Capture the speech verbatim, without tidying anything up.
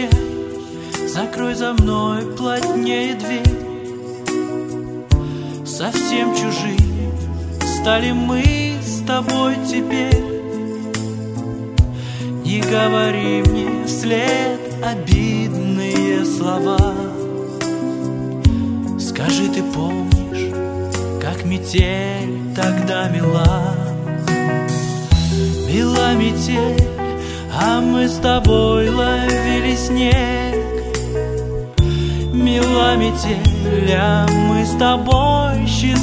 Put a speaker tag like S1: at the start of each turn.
S1: прощай, закрой за мной плотнее дверь. Совсем чужие стали мы с тобой теперь. Не говори мне вслед обидные слова. Скажи, ты помнишь, как метель тогда мела? Мела метель, а мы с тобой ловили снег. Мела метель, а мы с тобой счастливы.